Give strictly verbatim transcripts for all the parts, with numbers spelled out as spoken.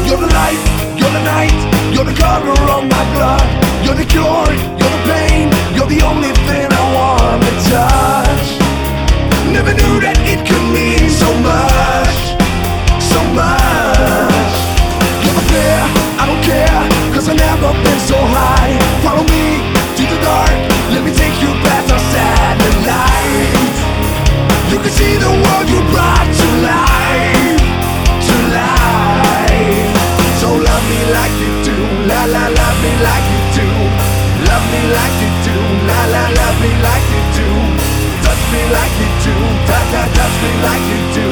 You're the light, you're the night, you're the color of my blood. You're the cure, you're the pain, you're the only thing I wanna touch. Never knew that it could mean so much, so much. You're the fear, I don't care, cause I've never been so high. Follow me to the dark, let me take you past our satellite. You can see the world you brought to life, to life. So love me like you do, la la love me like you do. Love me like you do, la la love me like you do. Touch me like you do, ta ta touch me like you do.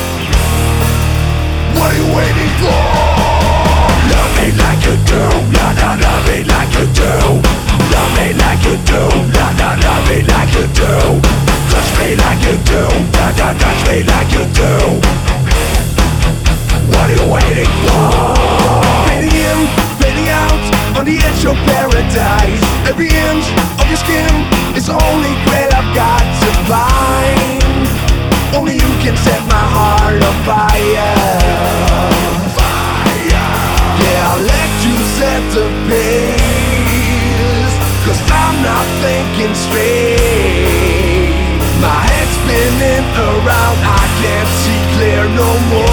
What are you waiting for? Love me like you do, la la love me like you do. Love me like you do, la la love me like you do. Touch me like you do, ta ta touch me like you do. What are you waiting for? Fading in, fading out, on the edge of paradise. Every inch of your skin is the only grail I've got to find. Only you can set my heart on fire. Fire. Yeah, I'll let you set the pace, cause I'm not thinking straight. My head's spinning around, I can't see clear no more.